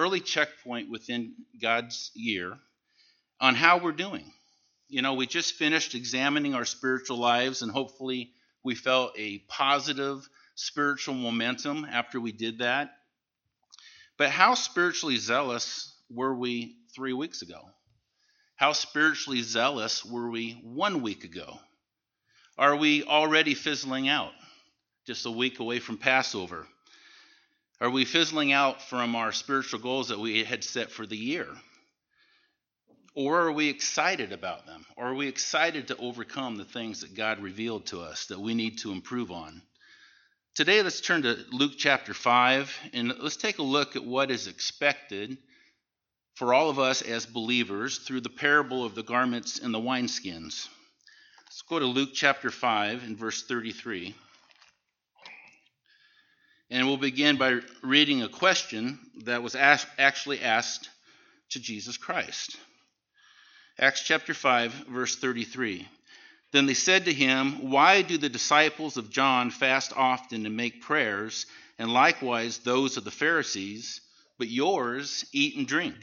early checkpoint within God's year on how we're doing. We just finished examining our spiritual lives, and hopefully we felt a positive spiritual momentum after we did that. But how spiritually zealous were we 3 weeks ago? How spiritually zealous were we 1 week ago? Are we already fizzling out, just a week away from Passover? Are we fizzling out from our spiritual goals that we had set for the year? Or are we excited about them? Or are we excited to overcome the things that God revealed to us that we need to improve on? Today, let's turn to Luke chapter 5, and let's take a look at what is expected for all of us as believers through the parable of the garments and the wineskins. Let's go to Luke chapter 5 and verse 33. And we'll begin by reading a question that was actually asked to Jesus Christ. Acts chapter 5, verse 33. Then they said to him, "Why do the disciples of John fast often and make prayers, and likewise those of the Pharisees, but yours eat and drink?"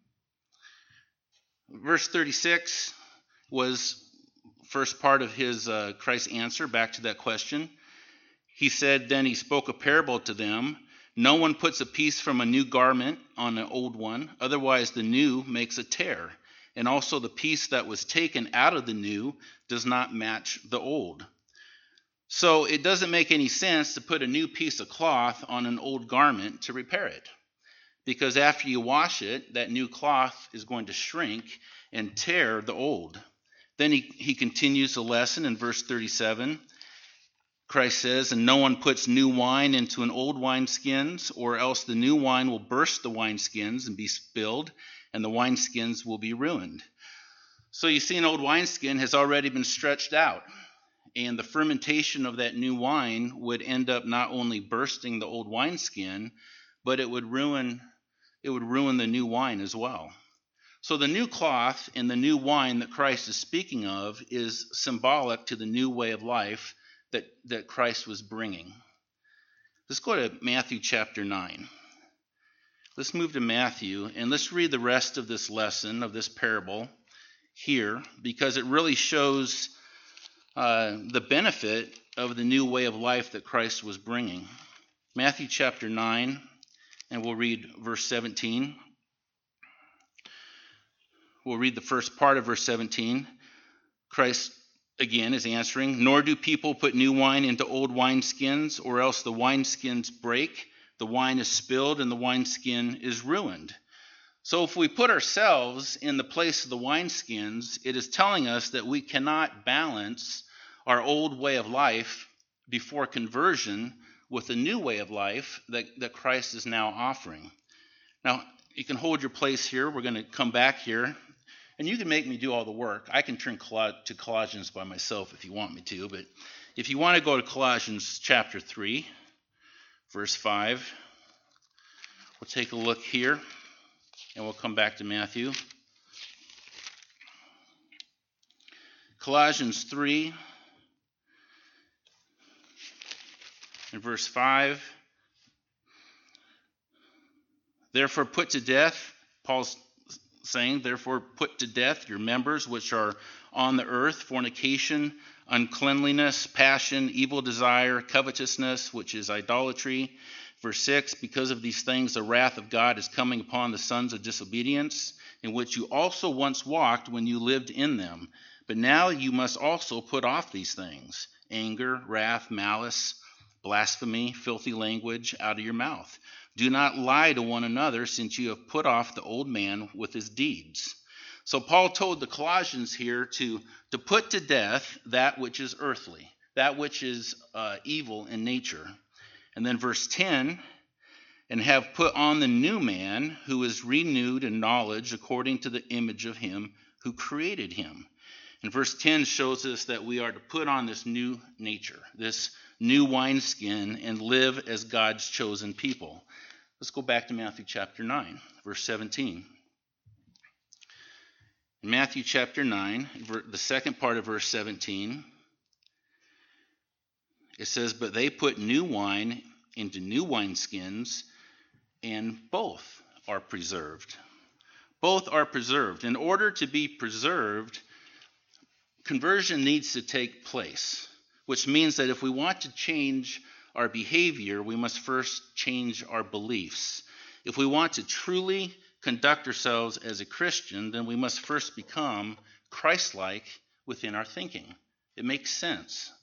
Verse 36 was first part of his Christ's answer back to that question. He said, then he spoke a parable to them. No one puts a piece from a new garment on an old one, otherwise the new makes a tear. And also the piece that was taken out of the new does not match the old. So it doesn't make any sense to put a new piece of cloth on an old garment to repair it. Because after you wash it, that new cloth is going to shrink and tear the old. Then he continues the lesson in verse 37. Christ says, "And no one puts new wine into an old wineskins, or else the new wine will burst the wineskins and be spilled, and the wineskins will be ruined." So you see, an old wineskin has already been stretched out, and the fermentation of that new wine would end up not only bursting the old wineskin, but it would ruin the new wine as well. So the new cloth and the new wine that Christ is speaking of is symbolic to the new way of life that Christ was bringing. Let's go to Matthew chapter 9. Let's move to Matthew, and let's read the rest of this lesson, of this parable here, because it really shows the benefit of the new way of life that Christ was bringing. Matthew chapter 9, and we'll read verse 17. We'll read the first part of verse 17. Christ, again, is answering, "Nor do people put new wine into old wineskins, or else the wineskins break, the wine is spilled, and the wineskin is ruined." So if we put ourselves in the place of the wineskins, it is telling us that we cannot balance our old way of life before conversion with the new way of life that Christ is now offering. Now, you can hold your place here. We're going to come back here. And you can make me do all the work. I can turn to Colossians by myself if you want me to. But if you want to go to Colossians chapter 3, verse 5, we'll take a look here, and we'll come back to Matthew. Colossians 3 and verse 5. "Therefore put to death," Paul's saying, "therefore put to death your members which are on the earth, fornication, uncleanliness, passion, evil desire, covetousness, which is idolatry." Verse 6, "Because of these things the wrath of God is coming upon the sons of disobedience, in which you also once walked when you lived in them. But now you must also put off these things: anger, wrath, malice, blasphemy, filthy language out of your mouth. Do not lie to one another, since you have put off the old man with his deeds." So Paul told the Colossians here to put to death that which is earthly, that which is evil in nature. And then verse 10, "And have put on the new man, who is renewed in knowledge according to the image of him who created him." And verse 10 shows us that we are to put on this new nature, this new wineskin, and live as God's chosen people. Let's go back to Matthew chapter 9, verse 17. In Matthew chapter 9, the second part of verse 17, it says, "But they put new wine into new wineskins, and both are preserved. Both are preserved. In order to be preserved, conversion needs to take place, which means that if we want to change our behavior, we must first change our beliefs. If we want to truly conduct ourselves as a Christian, then we must first become Christ-like within our thinking. It makes sense.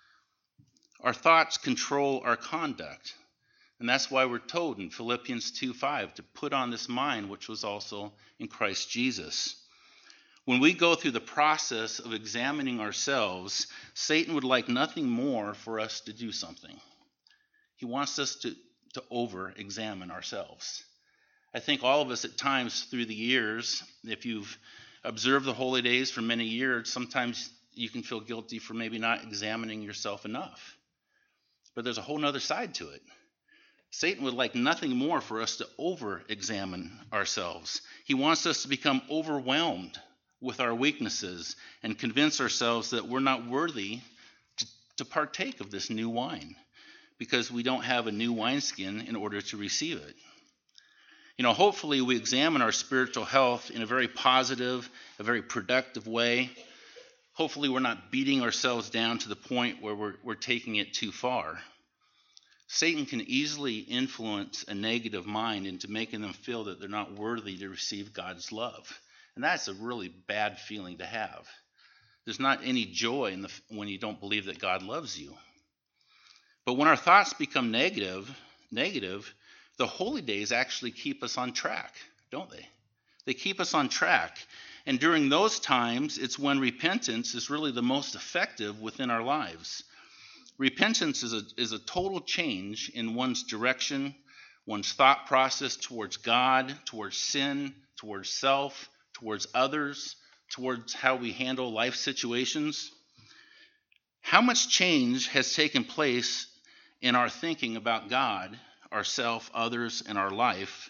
Our thoughts control our conduct. And that's why we're told in Philippians 2:5 to put on this mind which was also in Christ Jesus. When we go through the process of examining ourselves, Satan would like nothing more for us to do something. He wants us to over-examine ourselves. I think all of us at times through the years, if you've observed the holy days for many years, sometimes you can feel guilty for maybe not examining yourself enough. But there's a whole other side to it. Satan would like nothing more for us to over-examine ourselves. He wants us to become overwhelmed with our weaknesses and convince ourselves that we're not worthy to partake of this new wine because we don't have a new wineskin in order to receive it. Hopefully we examine our spiritual health in a very positive, a very productive way. Hopefully we're not beating ourselves down to the point where we're taking it too far. Satan can easily influence a negative mind into making them feel that they're not worthy to receive God's love. And that's a really bad feeling to have. There's not any joy when you don't believe that God loves you. But when our thoughts become negative, the holy days actually keep us on track, don't they? They keep us on track. And during those times, it's when repentance is really the most effective within our lives. Repentance is a total change in one's direction, one's thought process towards God, towards sin, towards self, towards others, towards how we handle life situations. How much change has taken place in our thinking about God, ourself, others, and our life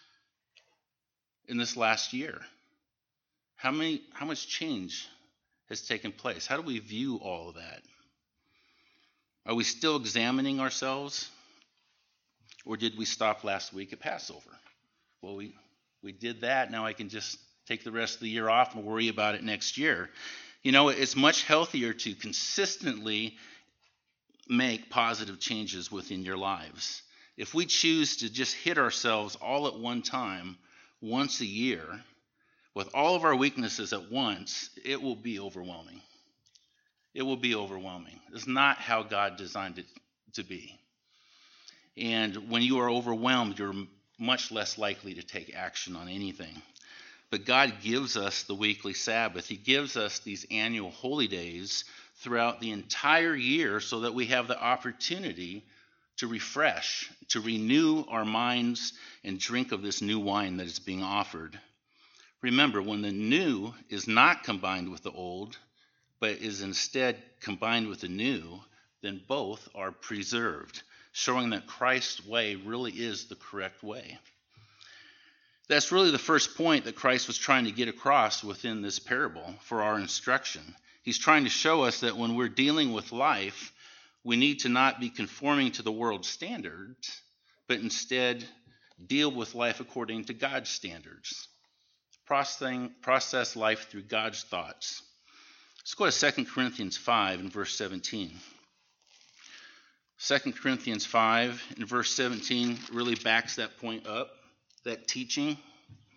in this last year? How much change has taken place? How do we view all of that? Are we still examining ourselves? Or did we stop last week at Passover? Well, we did that. Now I can just take the rest of the year off and worry about it next year. It's much healthier to consistently make positive changes within your lives. If we choose to just hit ourselves all at one time, once a year, with all of our weaknesses at once, it will be overwhelming. It will be overwhelming. It's not how God designed it to be. And when you are overwhelmed, you're much less likely to take action on anything. But God gives us the weekly Sabbath. He gives us these annual holy days throughout the entire year so that we have the opportunity to refresh, to renew our minds and drink of this new wine that is being offered. Remember, when the new is not combined with the old, but is instead combined with the new, then both are preserved, showing that Christ's way really is the correct way. That's really the first point that Christ was trying to get across within this parable for our instruction. He's trying to show us that when we're dealing with life, we need to not be conforming to the world's standards, but instead deal with life according to God's standards. Process life through God's thoughts. Let's go to 2 Corinthians 5 and verse 17. 2 Corinthians 5 and verse 17 really backs that point up, that teaching. It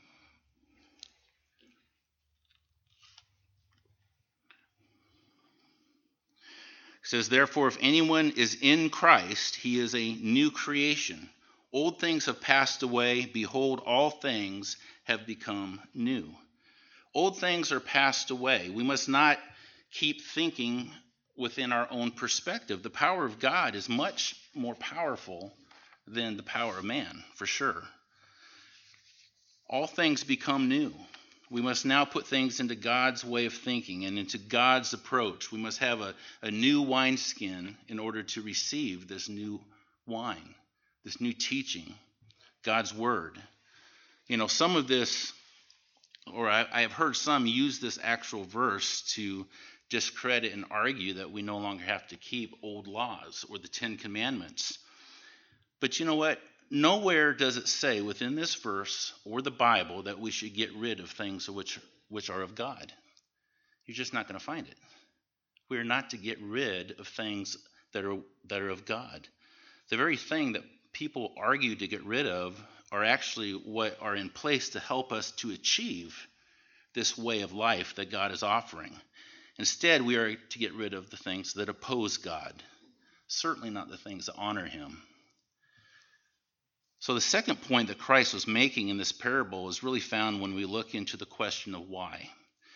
says, therefore, if anyone is in Christ, he is a new creation. Old things have passed away. Behold, all things have become new. Old things are passed away. We must not keep thinking within our own perspective. The power of God is much more powerful than the power of man, for sure. All things become new. We must now put things into God's way of thinking and into God's approach. We must have a new wineskin in order to receive this new wine, this new teaching, God's word. Some of this, or I have heard some use this actual verse to discredit and argue that we no longer have to keep old laws or the 10 Commandments. But you know what? nowhere does it say within this verse or the Bible that we should get rid of things which are of God. You're just not going to find it. We are not to get rid of things that are of God. The very thing that people argue to get rid of are actually what are in place to help us to achieve this way of life that God is offering. Instead, we are to get rid of the things that oppose God, certainly not the things that honor him. So the second point that Christ was making in this parable is really found when we look into the question of why.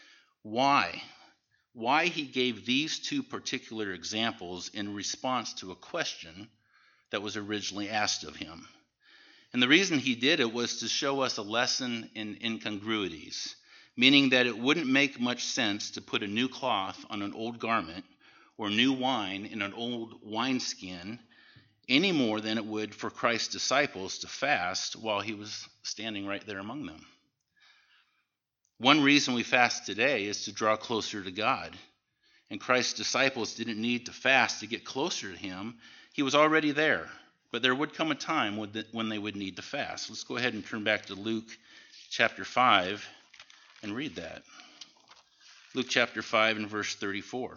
Why he gave these two particular examples in response to a question that was originally asked of him. And the reason he did it was to show us a lesson in incongruities, meaning that it wouldn't make much sense to put a new cloth on an old garment or new wine in an old wineskin any more than it would for Christ's disciples to fast while he was standing right there among them. One reason we fast today is to draw closer to God. And Christ's disciples didn't need to fast to get closer to him. He was already there. But there would come a time when they would need to fast. Let's go ahead and turn back to Luke chapter 5 and read that. Luke chapter 5 and verse 34.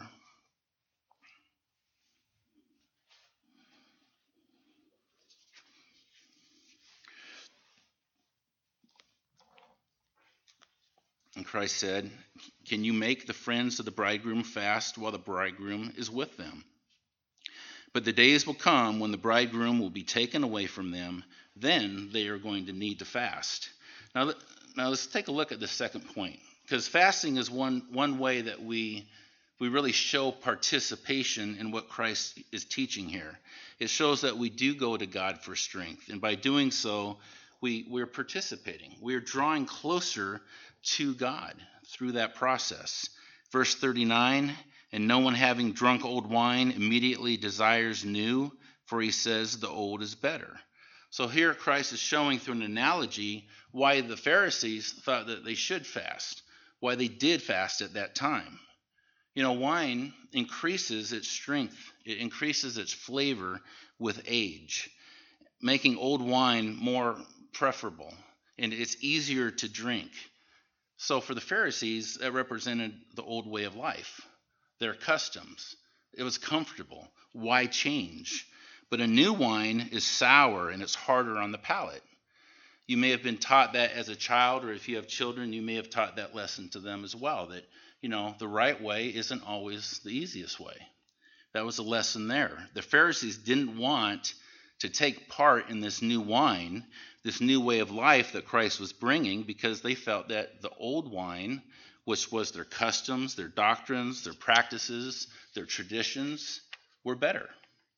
And Christ said, "Can you make the friends of the bridegroom fast while the bridegroom is with them? But the days will come when the bridegroom will be taken away from them. Then they are going to need to fast." Now let's take a look at the second point, because fasting is one way that we really show participation in what Christ is teaching here. It shows that we do go to God for strength, and by doing so, we're participating. We're drawing closer to God through that process. Verse 39, "And no one having drunk old wine immediately desires new, for he says the old is better." So here Christ is showing through an analogy why the Pharisees thought that they should fast, why they did fast at that time. You know, wine increases its strength, it increases its flavor with age, making old wine more preferable, and it's easier to drink. So for the Pharisees, that represented the old way of life, their customs. It was comfortable. Why change? But a new wine is sour and it's harder on the palate. You may have been taught that as a child, or if you have children, you may have taught that lesson to them as well, that, the right way isn't always the easiest way. That was a lesson there. The Pharisees didn't want to take part in this new wine, this new way of life that Christ was bringing, because they felt that the old wine, which was their customs, their doctrines, their practices, their traditions, were better.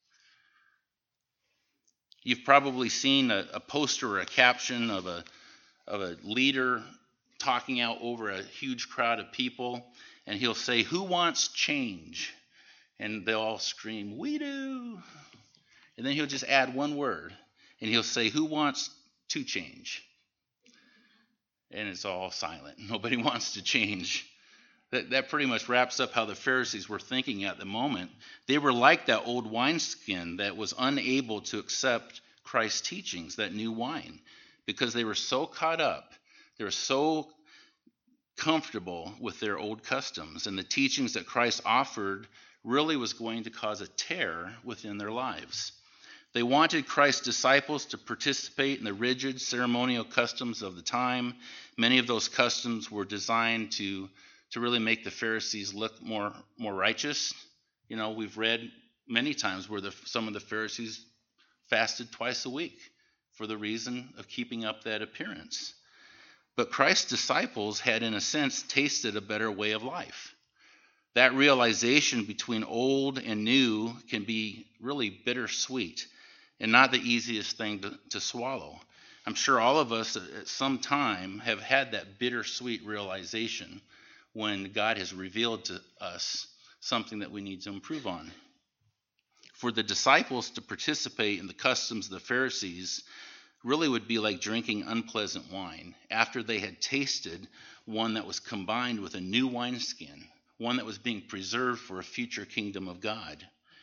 You've probably seen a poster or a caption of a leader talking out over a huge crowd of people, and he'll say, "Who wants change?" And they'll all scream, "We do." And then he'll just add one word, and he'll say, "Who wants to change?" And it's all silent. Nobody wants to change. That pretty much wraps up how the Pharisees were thinking at the moment. They were like that old wineskin that was unable to accept Christ's teachings, that new wine, because they were so caught up, they were so comfortable with their old customs, and the teachings that Christ offered really was going to cause a tear within their lives. They wanted Christ's disciples to participate in the rigid ceremonial customs of the time. Many of those customs were designed to really make the Pharisees look more righteous. We've read many times where some of the Pharisees fasted twice a week for the reason of keeping up that appearance. But Christ's disciples had, in a sense, tasted a better way of life. That realization between old and new can be really bittersweet and not the easiest thing to swallow. I'm sure all of us at some time have had that bittersweet realization when God has revealed to us something that we need to improve on. For the disciples to participate in the customs of the Pharisees really would be like drinking unpleasant wine after they had tasted one that was combined with a new wineskin, one that was being preserved for a future kingdom of God.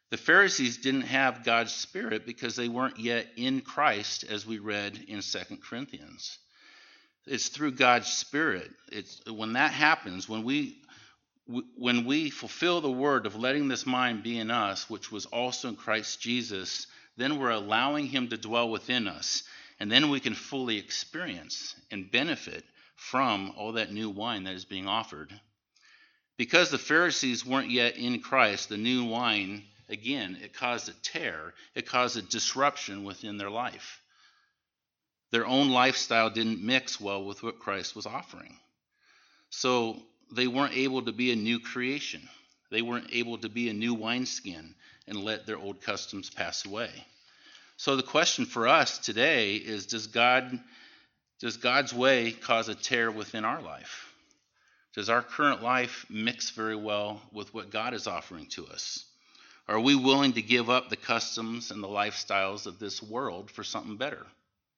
The Pharisees didn't have God's Spirit because they weren't yet in Christ, as we read in 2 Corinthians. It's through God's Spirit. It's when that happens, when we fulfill the word of letting this mind be in us, which was also in Christ Jesus, then we're allowing him to dwell within us. And then we can fully experience and benefit from all that new wine that is being offered. Because the Pharisees weren't yet in Christ, the new wine, again, it caused a tear. It caused a disruption within their life. Their own lifestyle didn't mix well with what Christ was offering. So they weren't able to be a new creation. They weren't able to be a new wineskin and let their old customs pass away. So the question for us today is, does God's way cause a tear within our life? Does our current life mix very well with what God is offering to us? Are we willing to give up the customs and the lifestyles of this world for something better?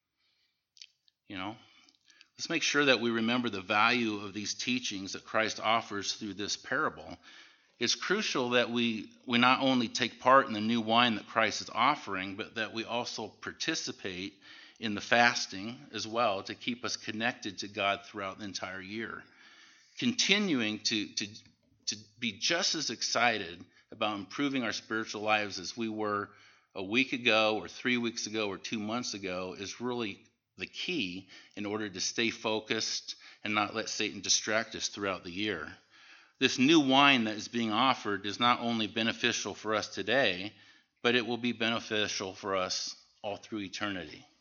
Let's make sure that we remember the value of these teachings that Christ offers through this parable. It's crucial that we not only take part in the new wine that Christ is offering, but that we also participate in the fasting as well to keep us connected to God throughout the entire year. Continuing to be just as excited about improving our spiritual lives as we were a week ago or 3 weeks ago or 2 months ago is really the key in order to stay focused and not let Satan distract us throughout the year. This new wine that is being offered is not only beneficial for us today, but it will be beneficial for us all through eternity.